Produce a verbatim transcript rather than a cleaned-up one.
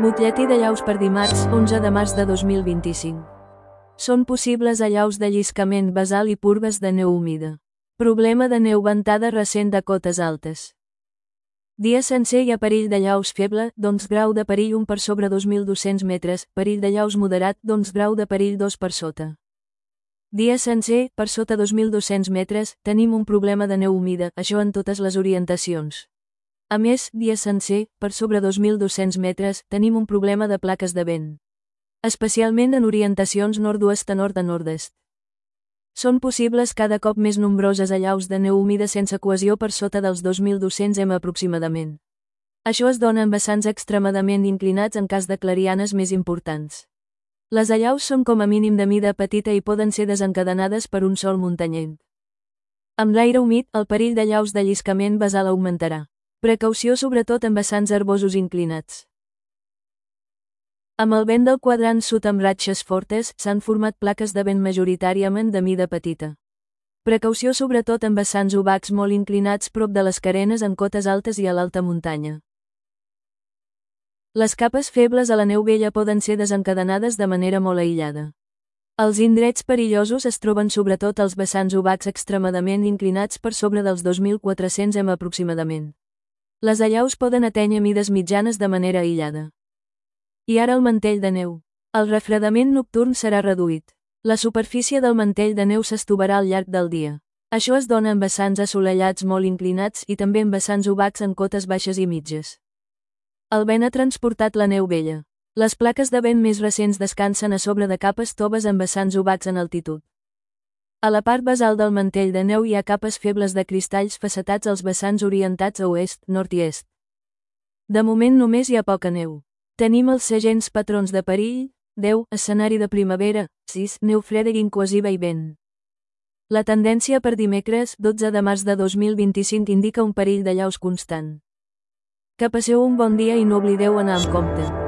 Butlletí d'allaus per dimarts, onze de març de dos mil vint-i-cinc. Són possibles allaus de lliscament basal i purgues de neu humida. Problema de neu ventada recent de cotes altes. Dia sencer hi ha perill d'allaus feble, doncs grau de perill un per sobre dos mil dos-cents metres, perill d'allaus moderat, doncs grau de perill dos per sota. Dia sencer, per sota dos mil dos-cents metres, tenim un problema de neu humida, això en totes les orientacions. A més, dia sencer, per sobre dos mil dos-cents metres, tenim un problema de plaques de vent. Especialment en orientacions nord-oest a nord a nord-est. Són possibles cada cop més nombroses allaus de neu humida sense cohesió per sota dels dos mil dos-cents metres aproximadament. Això es dona en vessants extremadament inclinats en cas de clarianes més importants. Les allaus són com a mínim de mida petita i poden ser desencadenades per un sol muntanyenc. Amb l'aire humit, el perill d'allaus de lliscament basal augmentarà. Precaució sobretot en vessants herbosos inclinats. Amb el vent del quadrant sud amb ratxes fortes, s'han format plaques de vent majoritàriament de mida petita. Precaució sobretot en vessants obacs molt inclinats prop de les carenes en cotes altes i a l'alta muntanya. Les capes febles a la neu vella poden ser desencadenades de manera molt aïllada. Els indrets perillosos es troben sobretot als vessants obacs extremadament inclinats per sobre dels dos mil quatre-cents metres aproximadament. Les allaus poden atènyer mides mitjanes de manera aïllada. I ara el mantell de neu. El refredament nocturn serà reduït. La superfície del mantell de neu s'estovarà al llarg del dia. Això es dona en vessants assolellats molt inclinats i també en vessants obacs en cotes baixes i mitges. El vent ha transportat la neu vella. Les plaques de vent més recents descansen a sobre de capes toves en vessants obacs en altitud. A la part basal del mantell de neu hi ha capes febles de cristalls facetats als vessants orientats a oest, nord i est. De moment només hi ha poca neu. Tenim els segents patrons de perill: deu, escenari de primavera, sis, neu freda i incohesiva i vent. La tendència per dimecres, dotze de març de dos mil vint-i-cinc indica un perill d'allaus constant. Que passeu un bon dia i no oblideu anar amb compte.